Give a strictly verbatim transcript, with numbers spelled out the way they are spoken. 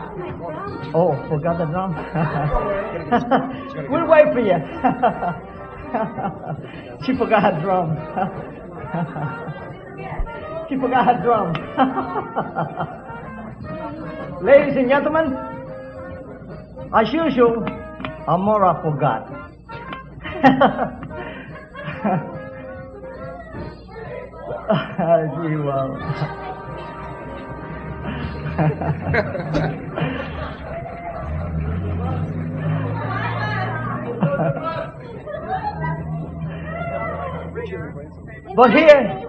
Oh, forgot the drum. We'll wait for you. She forgot her drum. She forgot her drum. Ladies and gentlemen, as usual, Amora forgot. Gee, wow. But here,